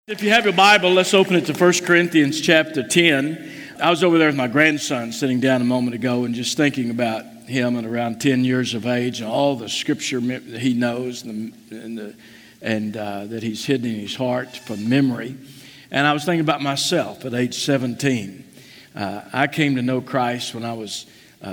If you have your Bible, let's open it to 1 Corinthians chapter 10. I was over there with my grandson sitting down a moment ago and just thinking about him at around 10 years of age and all the scripture that he knows and that he's hidden in his heart from memory. And I was thinking about myself at age 17. I came to know Christ when I was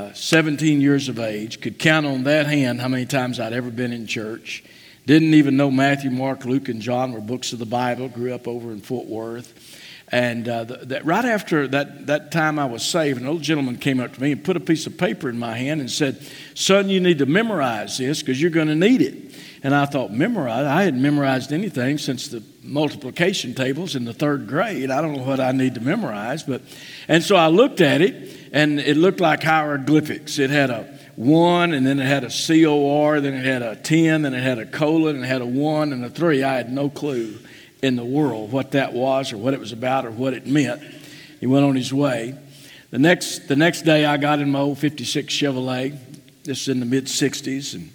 17 years of age, could count on that hand how many times I'd ever been in church. Didn't even know Matthew, Mark, Luke, and John were books of the Bible. Grew up over in Fort Worth. And right after that time I was saved, an old gentleman came up to me and put a piece of paper in my hand and said, "Son, you need to memorize this because you're going to need it." And I thought, memorize? I hadn't memorized anything since the multiplication tables in the third grade. I don't know what I need to memorize. And so I looked at it, and it looked like hieroglyphics. It had a 1, and then it had a COR, then it had a 10, then it had a colon, and it had a 1 and a 3. I had no clue in the world what that was or what it was about or what it meant. He went on his way. The next day I got in my old 56 Chevrolet, this is in the mid-60s, and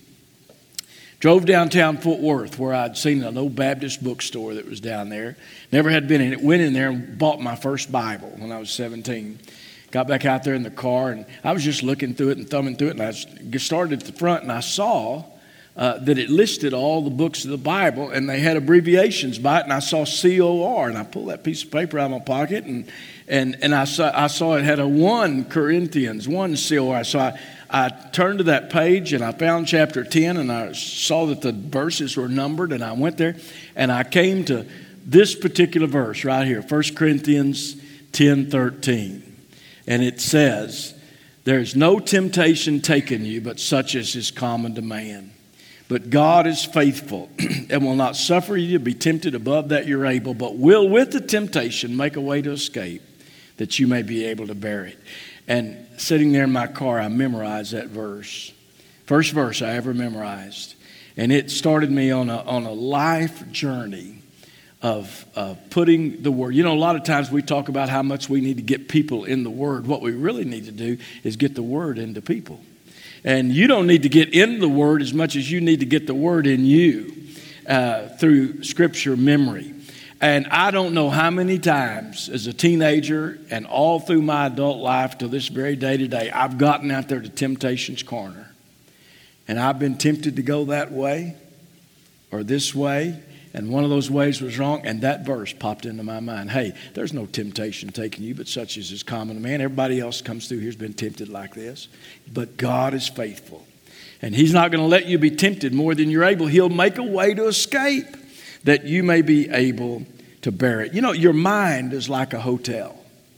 drove downtown Fort Worth where I'd seen an old Baptist bookstore that was down there. Never had been in it. Went in there and bought my first Bible when I was 17. Got back out there in the car, and I was just looking through it and thumbing through it, and I started at the front, and I saw that it listed all the books of the Bible, and they had abbreviations by it, and I saw COR, and I pulled that piece of paper out of my pocket, and I saw it had a 1 Corinthians, 1 COR. So I turned to that page, and I found chapter 10, and I saw that the verses were numbered, and I went there, and I came to this particular verse right here, 1 Corinthians 10:13. And it says, "There is no temptation taken you, but such as is common to man. But God is faithful and will not suffer you to be tempted above that you're able, but will with the temptation make a way to escape, that you may be able to bear it." And sitting there in my car, I memorized that verse. First verse I ever memorized. And it started me on a life journey of putting the Word. You know, a lot of times we talk about how much we need to get people in the Word. What we really need to do is get the Word into people. And you don't need to get into the Word as much as you need to get the Word in you through Scripture memory. And I don't know how many times as a teenager and all through my adult life to this very day today, I've gotten out there to temptation's corner. And I've been tempted to go that way or this way. And one of those ways was wrong, and that verse popped into my mind. Hey, there's no temptation taking you, but such as is common to man. Everybody else comes through here has been tempted like this. But God is faithful. And He's not going to let you be tempted more than you're able. He'll make a way to escape that you may be able to bear it. You know, your mind is like a hotel.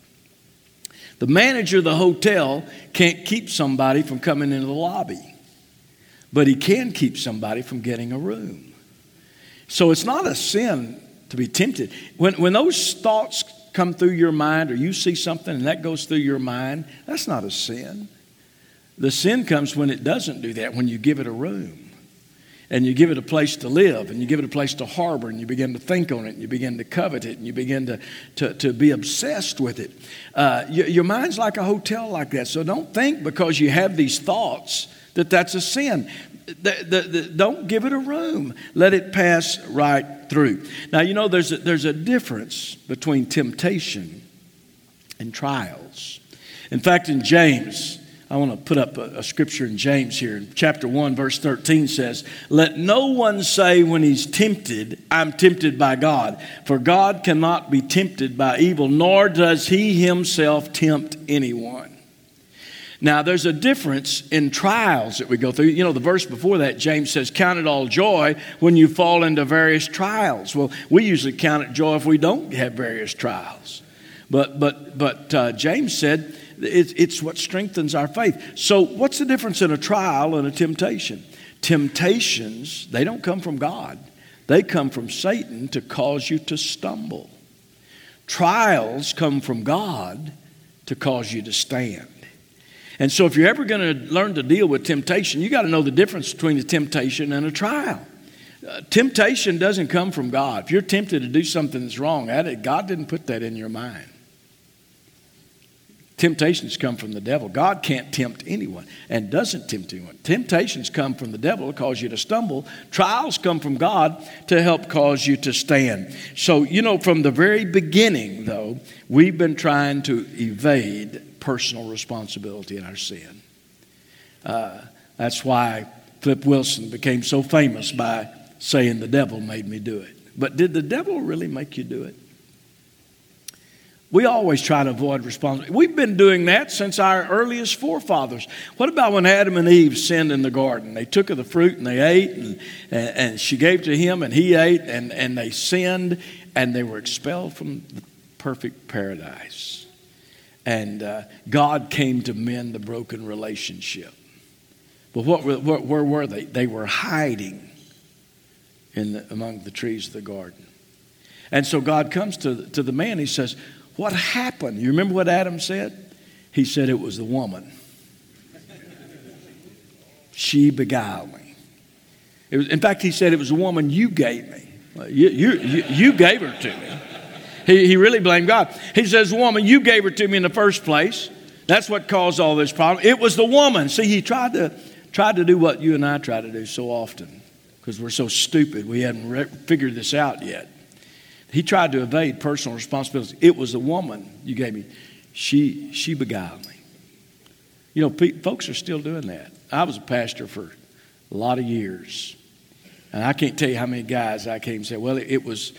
The manager of the hotel can't keep somebody from coming into the lobby, but he can keep somebody from getting a room. So it's not a sin to be tempted. When those thoughts come through your mind or you see something and that goes through your mind, that's not a sin. The sin comes when it doesn't do that, when you give it a room and you give it a place to live and you give it a place to harbor and you begin to think on it and you begin to covet it and you begin to be obsessed with it. Your mind's like a hotel like that. So don't think because you have these thoughts that that's a sin. Don't give it a room. Let it pass right through. Now, you know, there's a difference between temptation and trials. In fact, in James, I want to put up a scripture in James here. In chapter 1, verse 13 says, "Let no one say when he's tempted, I'm tempted by God. For God cannot be tempted by evil, nor does He Himself tempt anyone." Now, there's a difference in trials that we go through. You know, the verse before that, James says, "Count it all joy when you fall into various trials." Well, we usually count it joy if we don't have various trials. But James said it's what strengthens our faith. So what's the difference in a trial and a temptation? Temptations, they don't come from God. They come from Satan to cause you to stumble. Trials come from God to cause you to stand. And so if you're ever going to learn to deal with temptation, you got to know the difference between a temptation and a trial. Temptation doesn't come from God. If you're tempted to do something that's wrong, God didn't put that in your mind. Temptations come from the devil. God can't tempt anyone and doesn't tempt anyone. Temptations come from the devil to cause you to stumble. Trials come from God to help cause you to stand. So, from the very beginning, though, we've been trying to evade personal responsibility in our sin. That's why Flip Wilson became so famous by saying the devil made me do it. But did the devil really make you do it? We always try to avoid responsibility. We've been doing that since our earliest forefathers. What about when Adam and Eve sinned in the garden? They took of the fruit and they ate, and she gave to him and he ate, and they sinned, and they were expelled from the perfect paradise. And God came to mend the broken relationship. But where were they? They were hiding among the trees of the garden. And so God comes to the man. He says, what happened? You remember what Adam said? He said it was the woman. She beguiled me. In fact, he said it was the woman you gave me. You gave her to me. He really blamed God. He says, woman, you gave her to me in the first place. That's what caused all this problem. It was the woman. See, he tried to do what you and I try to do so often because we're so stupid. We hadn't figured this out yet. He tried to evade personal responsibility. It was the woman you gave me. She beguiled me. Folks are still doing that. I was a pastor for a lot of years, and I can't tell you how many guys I came and said, "Well, it was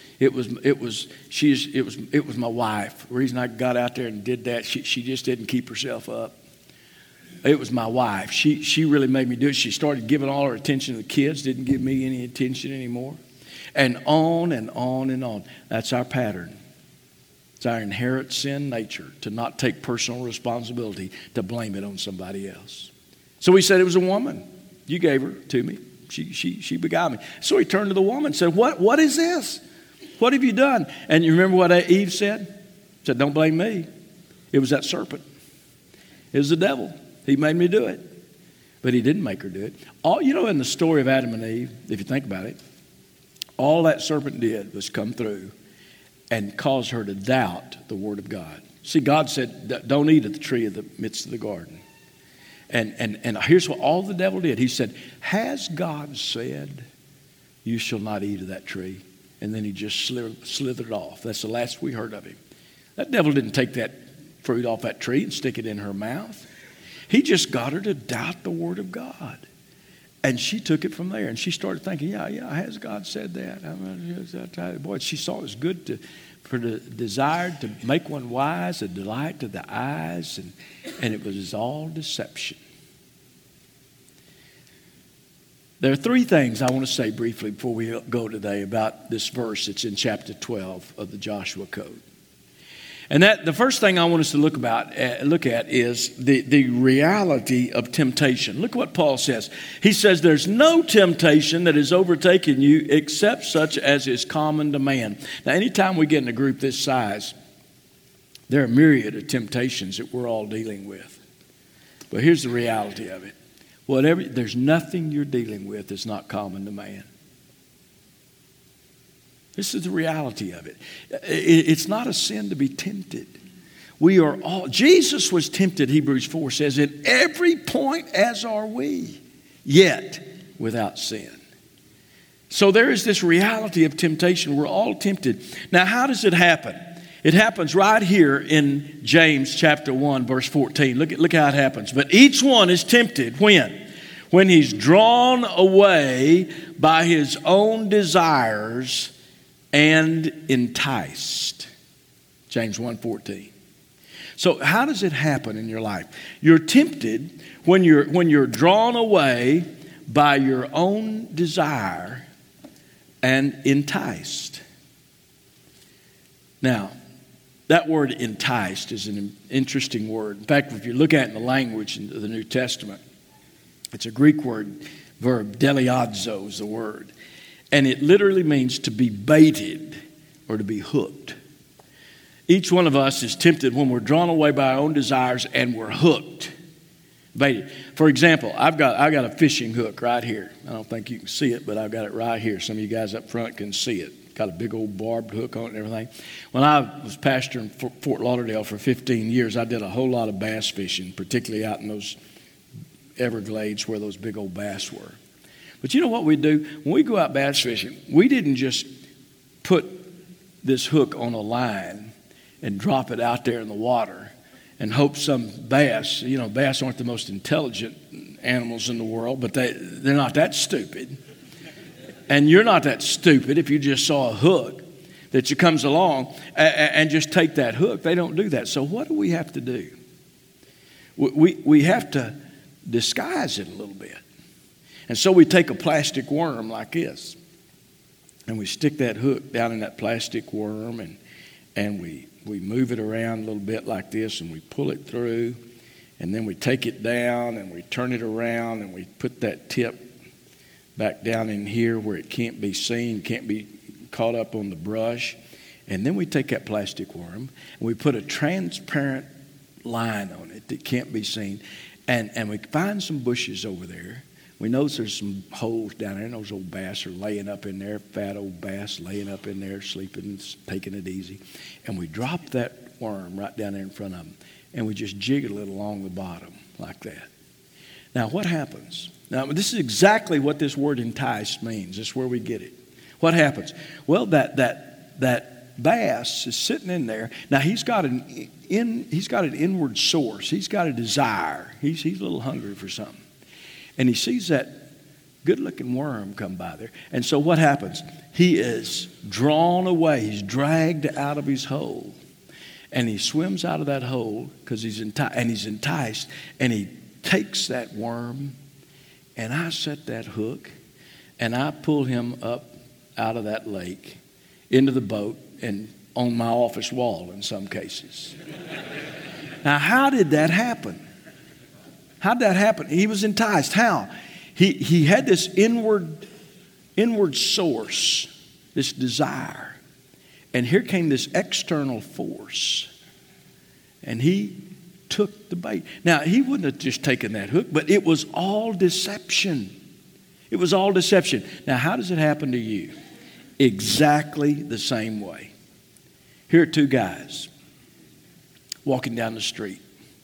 my wife. The reason I got out there and did that, she just didn't keep herself up. It was my wife. She really made me do it. She started giving all her attention to the kids, didn't give me any attention anymore." And on and on and on. That's our pattern. It's our inherent sin nature to not take personal responsibility, to blame it on somebody else. So he said it was a woman. You gave her to me. She beguiled me. So he turned to the woman and said, What is this? What have you done? And you remember what Eve said? She said, don't blame me. It was that serpent. It was the devil. He made me do it. But he didn't make her do it. In the story of Adam and Eve, if you think about it, all that serpent did was come through and cause her to doubt the word of God. See, God said, don't eat of the tree of the midst of the garden. And here's what all the devil did. He said, has God said you shall not eat of that tree? And then he just slithered off. That's the last we heard of him. That devil didn't take that fruit off that tree and stick it in her mouth. He just got her to doubt the word of God. And she took it from there, and she started thinking, yeah, has God said that? Boy, she saw it was good for the desire to make one wise, a delight to the eyes, and it was all deception. There are three things I want to say briefly before we go today about this verse. It's in chapter 12 of the Joshua Code. And the first thing I want us to look at is the reality of temptation. Look what Paul says. He says, there's no temptation that has overtaken you except such as is common to man. Now, anytime we get in a group this size, there are a myriad of temptations that we're all dealing with. But here's the reality of it. There's nothing you're dealing with that's not common to man. This is the reality of it. It's not a sin to be tempted. Jesus was tempted, Hebrews 4 says, in every point as are we, yet without sin. So there is this reality of temptation. We're all tempted. Now, how does it happen? It happens right here in James chapter 1, verse 14. Look how it happens. But each one is tempted when? When he's drawn away by his own desires and enticed. James 1:14. So how does it happen in your life? You're tempted when you're drawn away by your own desire and enticed. Now, that word enticed is an interesting word. In fact, if you look at it in the language of the New Testament, it's a Greek verb, deliazo is the word. And it literally means to be baited or to be hooked. Each one of us is tempted when we're drawn away by our own desires and we're hooked. Baited. For example, I've got a fishing hook right here. I don't think you can see it, but I've got it right here. Some of you guys up front can see it. got a big old barbed hook on it and everything. When I was pastoring Fort Lauderdale for 15 years, I did a whole lot of bass fishing, particularly out in those Everglades where those big old bass were. But you know what we do? When we go out bass fishing, we didn't just put this hook on a line and drop it out there in the water and hope some bass, bass aren't the most intelligent animals in the world, but they're not that stupid. And you're not that stupid if you just saw a hook that comes along and just take that hook. They don't do that. So what do we have to do? We have to disguise it a little bit. And so we take a plastic worm like this, and we stick that hook down in that plastic worm, and we move it around a little bit like this, and we pull it through, and then we take it down, and we turn it around, and we put that tip back down in here where it can't be seen, can't be caught up on the brush. And then we take that plastic worm, and we put a transparent line on it that can't be seen, and we find some bushes over there. We notice there's some holes down there, and those old bass are laying up in there, fat old bass laying up in there, sleeping, taking it easy. And we drop that worm right down there in front of them, and we just jiggle it along the bottom like that. Now, what happens? Now, this is exactly what this word entice means. This is where we get it. What happens? Well, that bass is sitting in there. Now, he's got an inward source. He's got a desire. He's a little hungry for something. And he sees that good-looking worm come by there. And so what happens? He is drawn away. He's dragged out of his hole. And he swims out of that hole because he's enticed. And he takes that worm, and I set that hook, and I pull him up out of that lake into the boat and on my office wall in some cases. Now, how did that happen? How did that happen? He was enticed. How? He had this inward source, this desire. And here came this external force. And he took the bait. Now, he wouldn't have just taken that hook, but it was all deception. It was all deception. Now, how does it happen to you? Exactly the same way. Here are two guys walking down the street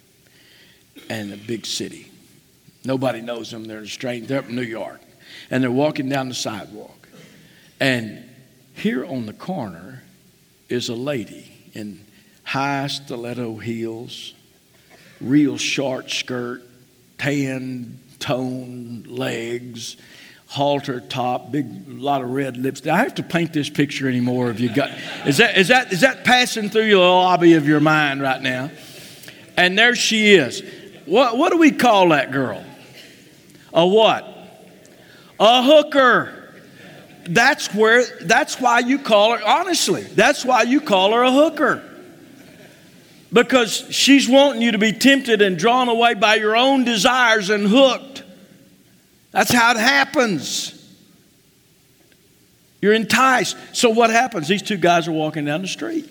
in a big city. Nobody knows them. They're strange. They're up in New York. And they're walking down the sidewalk. And here on the corner is a lady in high stiletto heels, real short skirt, tan toned legs, halter top, big lot of red lipstick. I have to paint this picture anymore. If you got, is that passing through your lobby of your mind right now? And there she is. What do we call that girl? A what? A hooker. That's why you call her, honestly, that's why you call her a hooker. Because she's wanting you to be tempted and drawn away by your own desires and hooked. That's how it happens. You're enticed. So what happens? These two guys are walking down the street.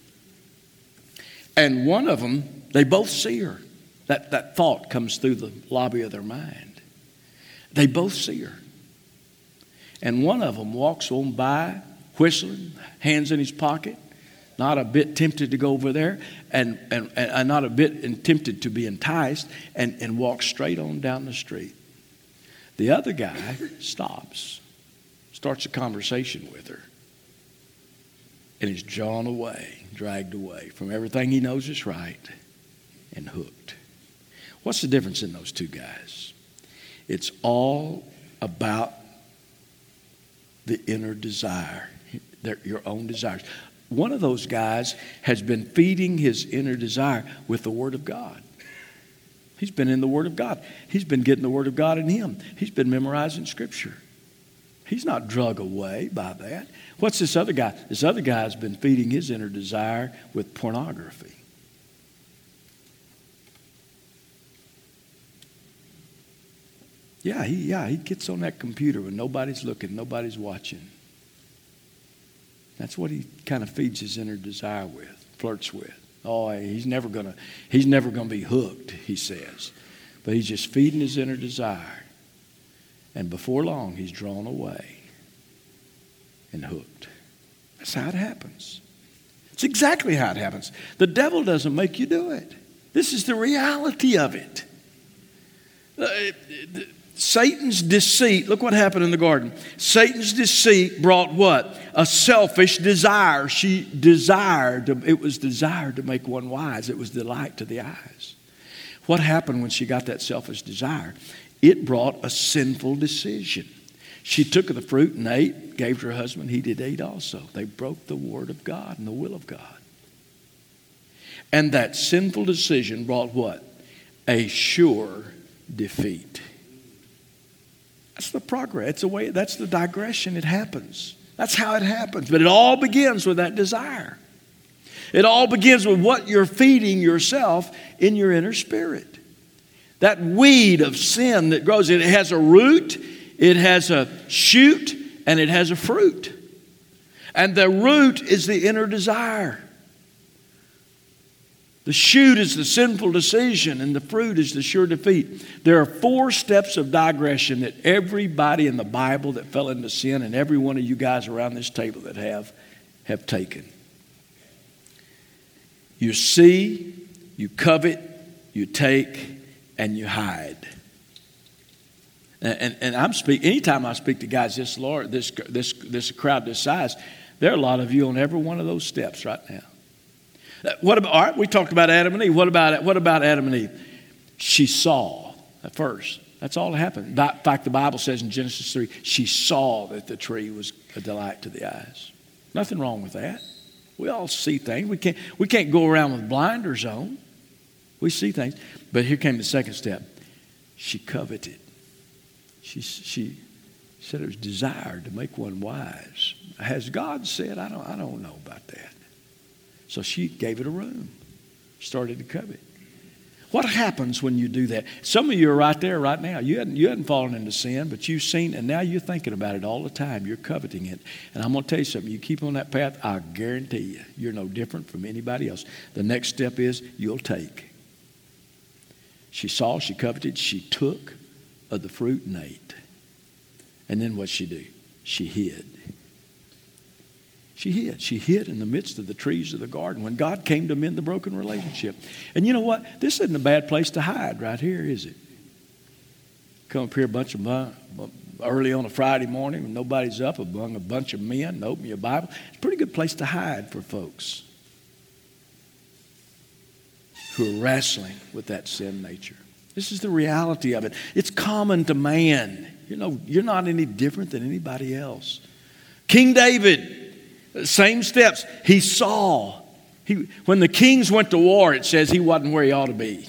And one of them, they both see her. That thought comes through the lobby of their mind. They both see her. And one of them walks on by, whistling, hands in his pocket, not a bit tempted to go over there, and not a bit tempted to be enticed, and walks straight on down the street. The other guy stops, starts a conversation with her, and is drawn away, dragged away from everything he knows is right, and hooked. What's the difference in those two guys? It's all about the inner desire, your own desires. One of those guys has been feeding his inner desire with the Word of God. He's been in the Word of God. He's been getting the Word of God in him. He's been memorizing Scripture. He's not drug away by that. What's this other guy? This other guy has been feeding his inner desire with pornography. He gets on that computer when nobody's looking, nobody's watching. That's what he kind of feeds his inner desire with, flirts with. Oh, he's never gonna be hooked, he says. But he's just feeding his inner desire. And before long, he's drawn away and hooked. That's how it happens. It's exactly how it happens. The devil doesn't make you do it. This is the reality of it. Satan's deceit, look what happened in the garden. Satan's deceit brought what? A selfish desire. It was desired to make one wise. It was delight to the eyes. What happened when she got that selfish desire? It brought a sinful decision. She took of the fruit and ate, gave to her husband, he did eat also. They broke the word of God and the will of God. And that sinful decision brought what? A sure defeat. That's the progress. It's a way, that's the digression. It happens. That's how it happens. But it all begins with that desire. It all begins with what you're feeding yourself in your inner spirit. That weed of sin that grows, it has a root, it has a shoot, and it has a fruit. And the root is the inner desire. The shoot is the sinful decision, and the fruit is the sure defeat. There are 4 steps of digression that everybody in the Bible that fell into sin, and every one of you guys around this table that have taken. You see, you covet, you take, and you hide. And I'm speaking. Anytime I speak to guys this crowd this size, there are a lot of you on every one of those steps right now. What about? All right, we talked about Adam and Eve. What about Adam and Eve? She saw at first. That's all that happened. In fact, the Bible says in Genesis 3, she saw that the tree was a delight to the eyes. Nothing wrong with that. We all see things. We can't go around with blinders on. We see things. But here came the second step. She coveted. She said it was desired to make one wise. Has God said? I don't know about that. So she gave it a room. Started to covet. What happens when you do that? Some of you are right there right now. You hadn't fallen into sin, but you've seen, and now you're thinking about it all the time. You're coveting it. And I'm going to tell you something. You keep on that path, I guarantee you're no different from anybody else. The next step is you'll take. She saw, she coveted, she took of the fruit and ate. And then what'd she do? She hid. She hid. She hid in the midst of the trees of the garden when God came to mend the broken relationship. And you know what? This isn't a bad place to hide right here, is it? Come up here early on a Friday morning when nobody's up among a bunch of men and open your Bible. It's a pretty good place to hide for folks who are wrestling with that sin nature. This is the reality of it. It's common to man. You know, you're not any different than anybody else. King David, same steps. He saw. When the kings went to war, it says he wasn't where he ought to be.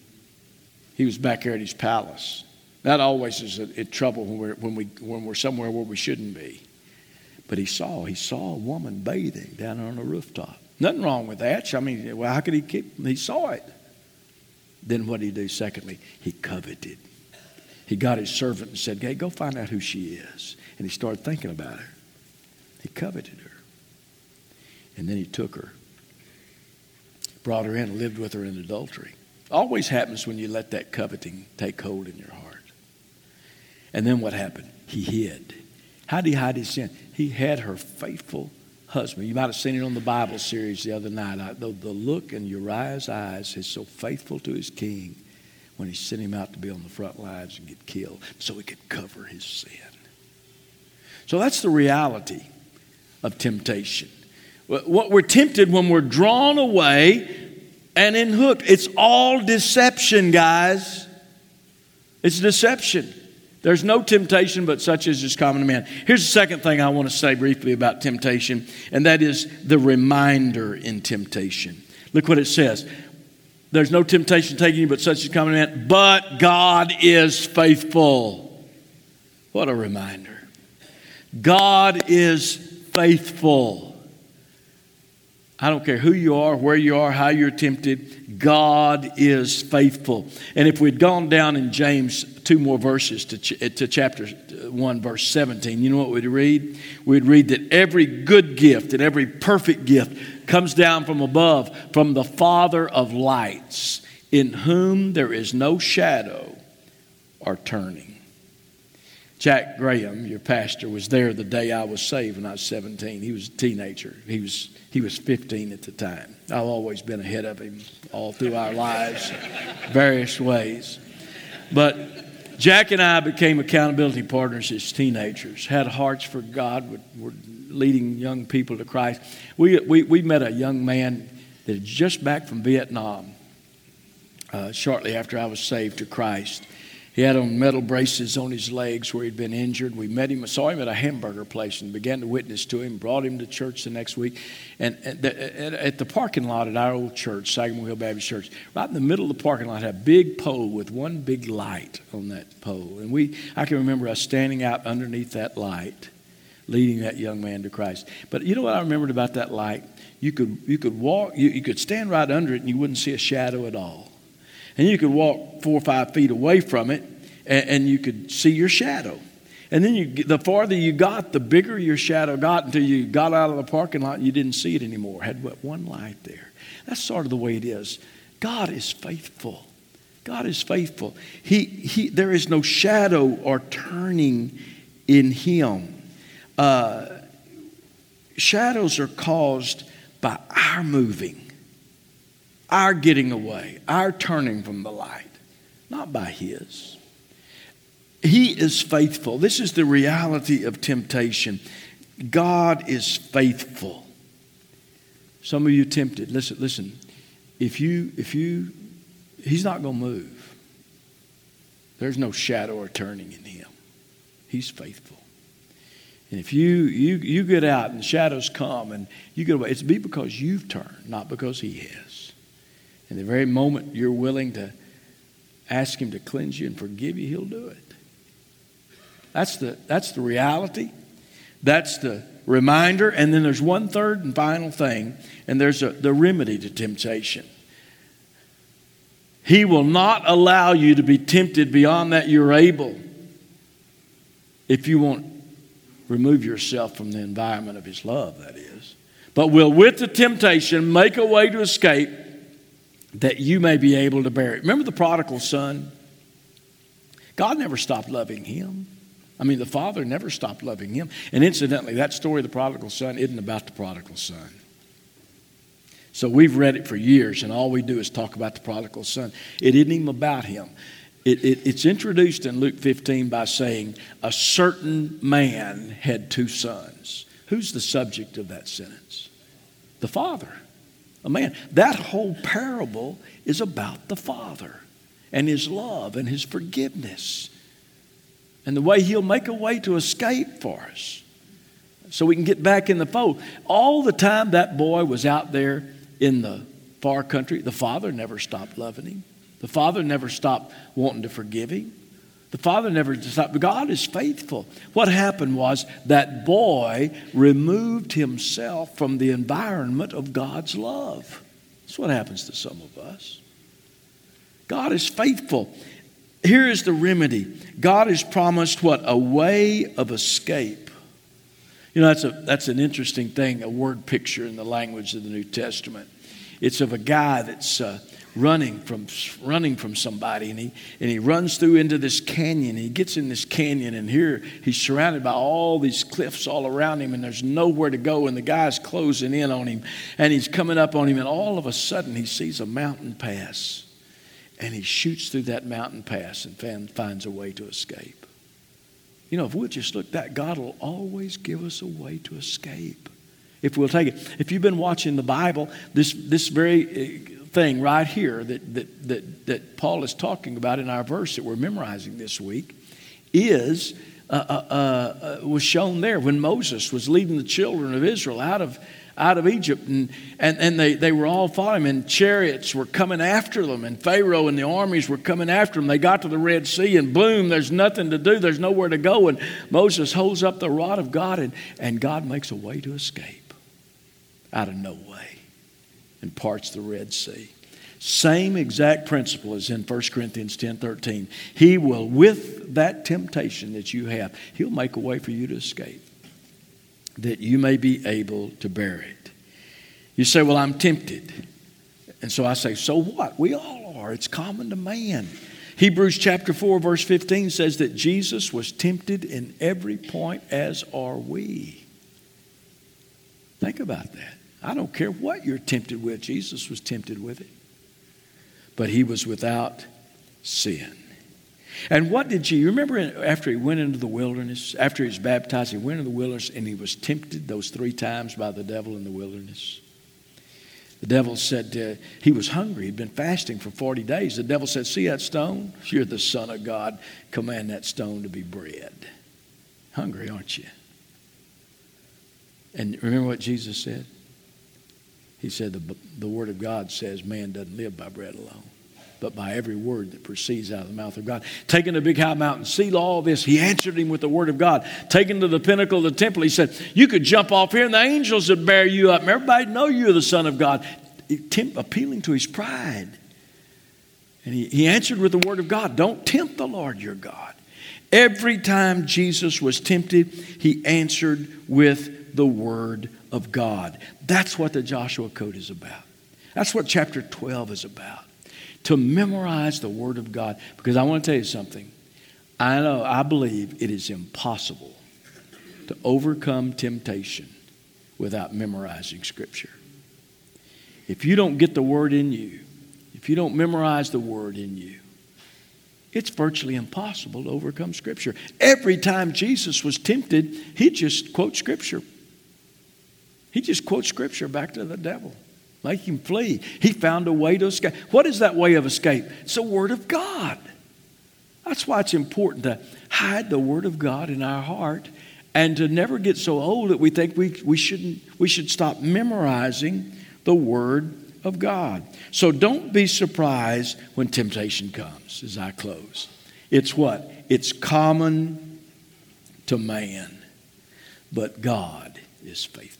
He was back here at his palace. That always is in trouble when we're somewhere where we shouldn't be. But he saw a woman bathing down on a rooftop. Nothing wrong with that. I mean, well, how could he saw it. Then what did he do? Secondly, he coveted. He got his servant and said, hey, go find out who she is. And he started thinking about her. He coveted her. And then he took her, brought her in, and lived with her in adultery. Always happens when you let that coveting take hold in your heart. And then what happened? He hid. How did he hide his sin? He had her faithful husband. You might have seen it on the Bible series the other night. The look in Uriah's eyes is so faithful to his king when he sent him out to be on the front lines and get killed so he could cover his sin. So that's the reality of temptation. What we're tempted when we're drawn away and in hook. It's all deception, guys. It's deception. There's no temptation but such as is common to man. Here's the second thing I want to say briefly about temptation, and that is the reminder in temptation. Look what it says. There's no temptation taking you but such as common to man, but God is faithful. What a reminder. God is faithful. I don't care who you are, where you are, how you're tempted. God is faithful. And if we'd gone down in James 2 more verses to chapter 1, verse 17, you know what we'd read? We'd read that every good gift and every perfect gift comes down from above, from the Father of lights, in whom there is no shadow or turning. Jack Graham, your pastor, was there the day I was saved when I was 17. He was a teenager. He was 15 at the time. I've always been ahead of him all through our lives, various ways. But Jack and I became accountability partners as teenagers, had hearts for God, were leading young people to Christ. We met a young man that was just back from Vietnam shortly after I was saved to Christ. He had on metal braces on his legs where he'd been injured. We met him, saw him at a hamburger place and began to witness to him, brought him to church the next week. And at the parking lot at our old church, Sagamore Hill Baptist Church, right in the middle of the parking lot, had a big pole with one big light on that pole. And I can remember us standing out underneath that light, leading that young man to Christ. But you know what I remembered about that light? You could walk, you could stand right under it and you wouldn't see a shadow at all. And you could walk 4 or 5 feet away from it, and you could see your shadow. And then the farther you got, the bigger your shadow got until you got out of the parking lot and you didn't see it anymore. Had one light there. That's sort of the way it is. God is faithful. God is faithful. There is no shadow or turning in Him. Shadows are caused by our moving, our getting away, our turning from the light, not by His. He is faithful. This is the reality of temptation. God is faithful. Some of you tempted. Listen. He's not going to move. There's no shadow or turning in Him. He's faithful. And if you get out and the shadows come and you get away, it's because you've turned, not because He has. And the very moment you're willing to ask Him to cleanse you and forgive you, He'll do it. That's the reality. That's the reminder. And then there's one third and final thing, and there's the remedy to temptation. He will not allow you to be tempted beyond that you're able if you won't remove yourself from the environment of His love, that is. But will, with the temptation, make a way to escape that you may be able to bear it. Remember the prodigal son? God never stopped loving him. The Father never stopped loving him. And incidentally, that story of the prodigal son isn't about the prodigal son. So we've read it for years, and all we do is talk about the prodigal son. It isn't even about him. It's introduced in Luke 15 by saying, a certain man had 2 sons. Who's the subject of that sentence? The Father. A man. That whole parable is about the Father and His love and His forgiveness and the way He'll make a way to escape for us so we can get back in the fold. All the time that boy was out there in the far country, the Father never stopped loving him. The Father never stopped wanting to forgive him. The Father never stopped. God is faithful. What happened was that boy removed himself from the environment of God's love. That's what happens to some of us. God is faithful. Here is the remedy. God has promised what? A way of escape. That's an interesting thing, a word picture in the language of the New Testament. It's of a guy that's running from somebody, and he runs through into this canyon. He gets in this canyon, and here he's surrounded by all these cliffs all around him, and there's nowhere to go, and the guy's closing in on him, and he's coming up on him, and all of a sudden he sees a mountain pass, and he shoots through that mountain pass and finds a way to escape. If we'll just look, that God will always give us a way to escape if we'll take it. If you've been watching the Bible, this very thing right here that Paul is talking about in our verse that we're memorizing this week was shown there when Moses was leading the children of Israel out of Egypt, and they were all following him, and chariots were coming after them, and Pharaoh and the armies were coming after them. They got to the Red Sea, and boom, there's nothing to do, there's nowhere to go, and Moses holds up the rod of God, and God makes a way to escape out of no way and parts the Red Sea. Same exact principle as in 1 Corinthians 10:13. He will, with that temptation that you have, He'll make a way for you to escape, that you may be able to bear it. You say, well, I'm tempted. And so I say, so what? We all are. It's common to man. Hebrews chapter 4, verse 15 says that Jesus was tempted in every point as are we. Think about that. I don't care what you're tempted with. Jesus was tempted with it. But he was without sin. And what did you remember after he went into the wilderness, after he was baptized, he went into the wilderness and he was tempted those 3 times by the devil in the wilderness. The devil said he was hungry. He'd been fasting for 40 days. The devil said, see that stone? You're the Son of God. Command that stone to be bread. Hungry, aren't you? And remember what Jesus said? He said the Word of God says man doesn't live by bread alone, but by every word that proceeds out of the mouth of God. Taking the big high mountain, see all this. He answered him with the Word of God. Taken to the pinnacle of the temple, he said, you could jump off here and the angels would bear you up. And everybody know you're the Son of God. Appealing to his pride. And he answered with the Word of God. Don't tempt the Lord your God. Every time Jesus was tempted, he answered with the Word of God. That's what the Joshua Code is about. That's what chapter 12 is about. To memorize the Word of God. Because I want to tell you something. I believe it is impossible to overcome temptation without memorizing Scripture. If you don't get the Word in you, if you don't memorize the Word in you, it's virtually impossible to overcome Scripture. Every time Jesus was tempted, he'd just quote Scripture. He'd just quote Scripture back to the devil. Make him flee. He found a way to escape. What is that way of escape? It's the Word of God. That's why it's important to hide the Word of God in our heart and to never get so old that we think we should stop memorizing the Word of God. So don't be surprised when temptation comes as I close. It's what? It's common to man, but God is faithful.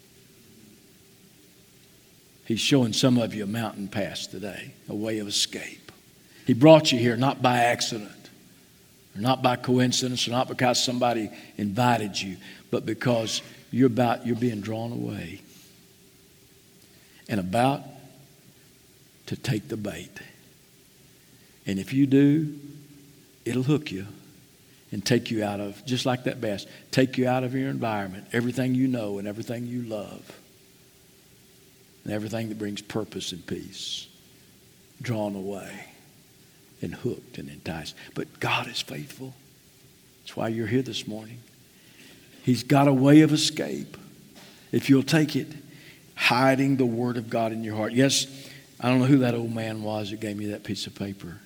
He's showing some of you a mountain pass today, a way of escape. He brought you here not by accident, or not by coincidence, or not because somebody invited you, but because you're being drawn away and about to take the bait. And if you do, it'll hook you and take you out of, just like that bass, take you out of your environment, everything you know and everything you love. And everything that brings purpose and peace. Drawn away and hooked and enticed. But God is faithful. That's why you're here this morning. He's got a way of escape. If you'll take it, hiding the Word of God in your heart. Yes, I don't know who that old man was that gave me that piece of paper.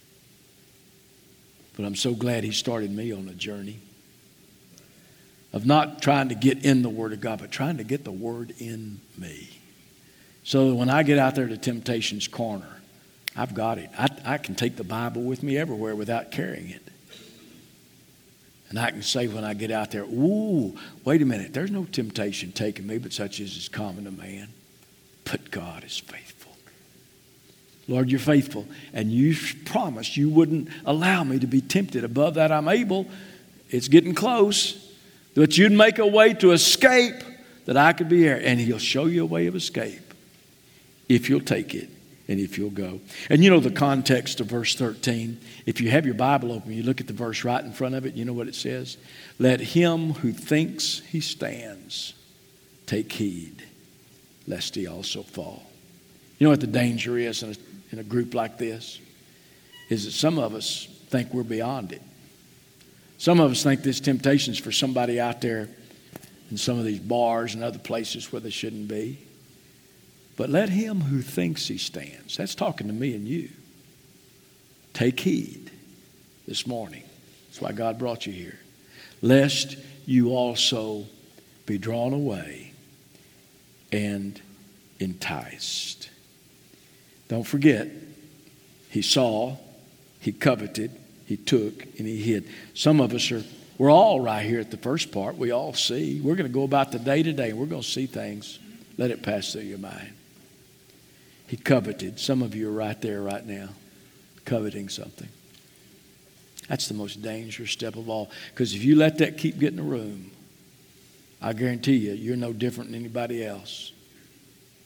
But I'm so glad he started me on a journey of not trying to get in the Word of God, but trying to get the Word in me. So that when I get out there to temptation's corner, I've got it. I can take the Bible with me everywhere without carrying it. And I can say when I get out there, ooh, wait a minute, there's no temptation taking me, but such as is common to man. But God is faithful. Lord, you're faithful. And you promised you wouldn't allow me to be tempted. Above that, I'm able. It's getting close. But you'd make a way to escape that I could be here. And he'll show you a way of escape if you'll take it and if you'll go. And you know the context of verse 13. If you have your Bible open, you look at the verse right in front of it, you know what it says? Let him who thinks he stands take heed, lest he also fall. You know what the danger is in a group like this? Is that some of us think we're beyond it. Some of us think this temptation is for somebody out there in some of these bars and other places where they shouldn't be. But let him who thinks he stands, that's talking to me and you, take heed this morning. That's why God brought you here. Lest you also be drawn away and enticed. Don't forget, he saw, he coveted, he took, and he hid. Some of us we're all right here at the first part. We all see. We're going to go about the day to day, and we're going to see things. Let it pass through your mind. He coveted. Some of you are right there right now, coveting something. That's the most dangerous step of all. Because if you let that keep getting room, I guarantee you, you're no different than anybody else.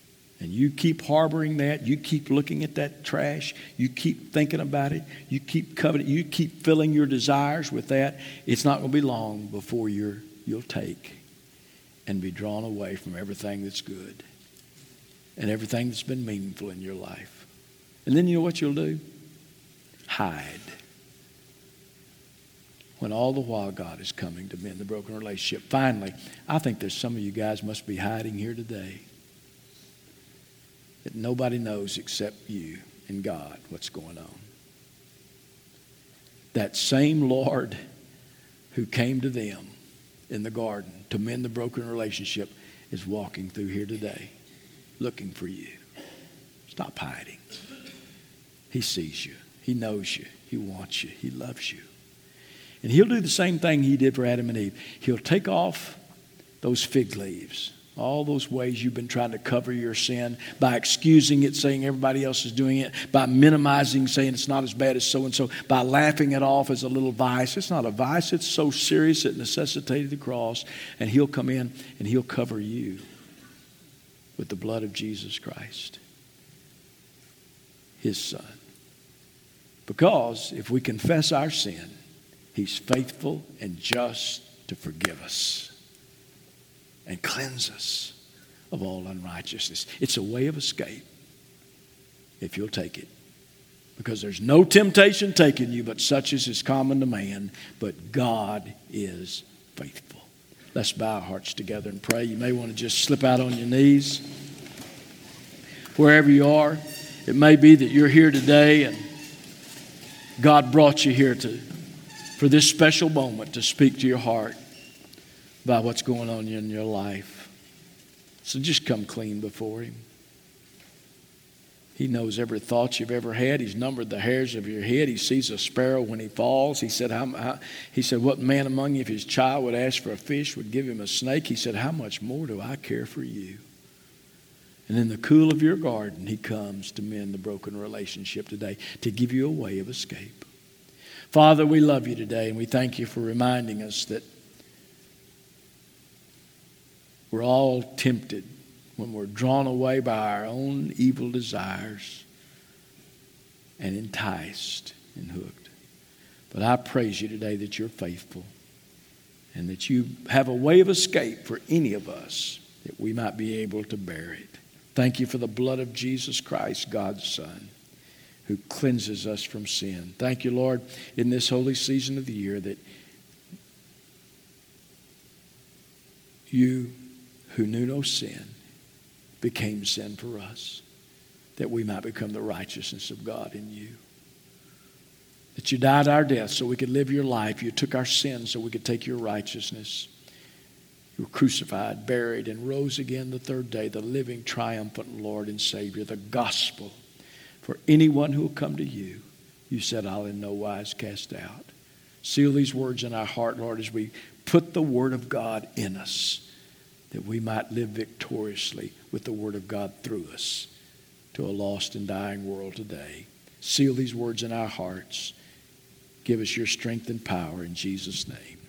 and you keep harboring that, you keep looking at that trash, you keep thinking about it, you keep coveting, you keep filling your desires with that, it's not going to be long before you'll take and be drawn away from everything that's good and everything that's been meaningful in your life. And then you know what you'll do? Hide. When all the while God is coming to mend the broken relationship. Finally, I think there's some of you guys must be hiding here today that nobody knows except you and God what's going on. That same Lord who came to them in the garden to mend the broken relationship is walking through here today looking for you. Stop hiding. He sees you. He knows you. He wants you. He loves you. And he'll do the same thing he did for Adam and Eve. He'll take off those fig leaves, all those ways you've been trying to cover your sin by excusing it, saying everybody else is doing it, by minimizing, saying it's not as bad as so-and-so, by laughing it off as a little vice. It's not a vice. It's so serious it necessitated the cross. And he'll come in and he'll cover you with the blood of Jesus Christ, his Son. Because if we confess our sin, he's faithful and just to forgive us and cleanse us of all unrighteousness. It's a way of escape if you'll take it. Because there's no temptation taken you, but such as is common to man. But God is faithful. Let's bow our hearts together and pray. You may want to just slip out on your knees. Wherever you are, it may be that you're here today and God brought you here for this special moment to speak to your heart about what's going on in your life. So just come clean before him. He knows every thought you've ever had. He's numbered the hairs of your head. He sees a sparrow when he falls. He said, what man among you, if his child would ask for a fish, would give him a snake? He said, how much more do I care for you? And in the cool of your garden, he comes to mend the broken relationship today, to give you a way of escape. Father, we love you today, and we thank you for reminding us that we're all tempted when we're drawn away by our own evil desires and enticed and hooked. But I praise you today that you're faithful and that you have a way of escape for any of us that we might be able to bear it. Thank you for the blood of Jesus Christ, God's Son, who cleanses us from sin. Thank you, Lord, in this holy season of the year that you, who knew no sin, became sin for us, that we might become the righteousness of God in you. That you died our death so we could live your life. You took our sins so we could take your righteousness. You were crucified, buried, and rose again the third day, the living, triumphant Lord and Savior, the gospel. For anyone who will come to you, you said, I'll in no wise cast out. Seal these words in our heart, Lord, as we put the word of God in us, that we might live victoriously with the word of God through us to a lost and dying world today. Seal these words in our hearts. Give us your strength and power in Jesus' name.